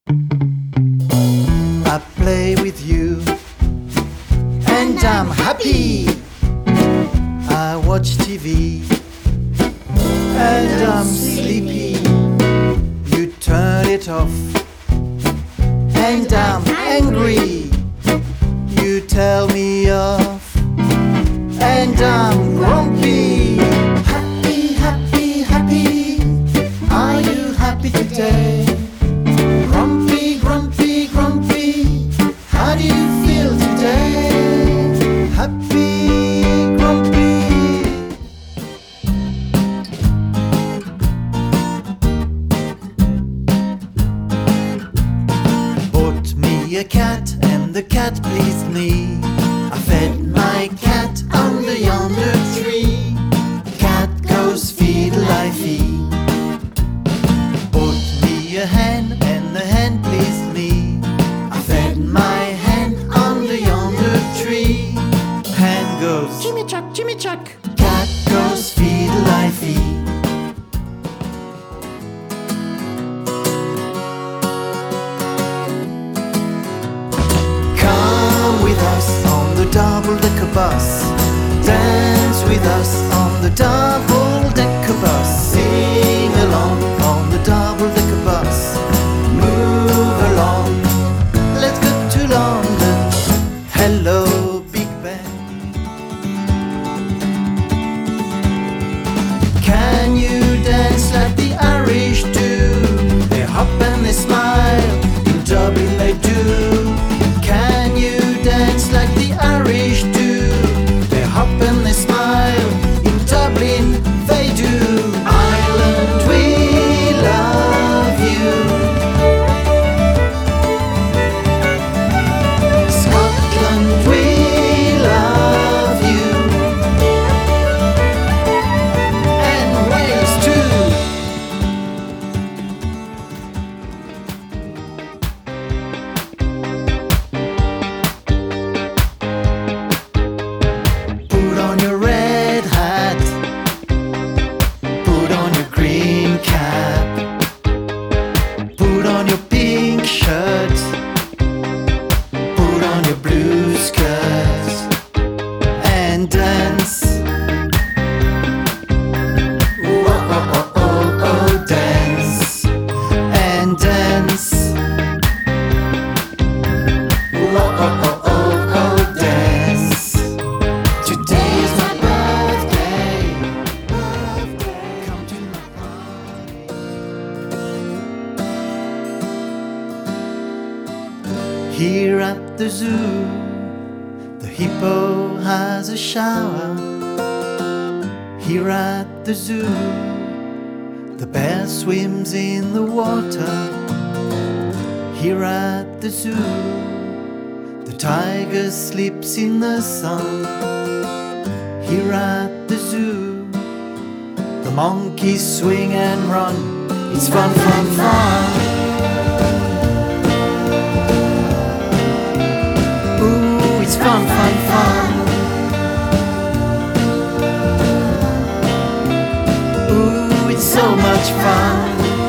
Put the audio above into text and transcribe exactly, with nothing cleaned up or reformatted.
I play with you and I'm happy. I watch T V and I'm sleepy. You turn it off and I'm angry. You tell me off and I'm grumpy. Happy, happy, happy. Are you happy today? Grumpy, grumpy, grumpy. How do you feel today? Happy, grumpy. Bought me a cat and the cat pleased me. I fed my cat under yonder tree. Cat goes feed-a-life-y. Bought me a hen and the hen pleased me. I fed my hen under yonder tree. Hen goes Jimmy Chuck, Jimmy Chuck. Cat goes feed-a-life-y. Come with us on the double-decker bus. Dance with us on the double-decker bus. Sing along on the double-decker bus. Move along, let's go to London. Hello, Big Ben. Can you dance like the Irish do? They hop and they smile, in Dublin they do. Can you dance like the Irish do? They hop and they smile, in Dublin they do. Ireland, we love you. Scotland, we love you. And Wales too. Put on your red hat, put on your green cap, put on your pink shirt, put on your blue skirt, and dance. Oh, oh, oh, oh, oh, dance, and dance. Oh, oh, oh, oh, oh, dance. Today is my birthday. Birthday. Come to my party. Here at the zoo, the hippo has a shower. Here at the zoo, the bear swims in the water. Here at the zoo, the tiger sleeps in the sun. Here at the zoo, the monkeys swing and run. It's fun, fun, fun. Ooh, it's fun, fun, fun. Ooh, it's so much fun.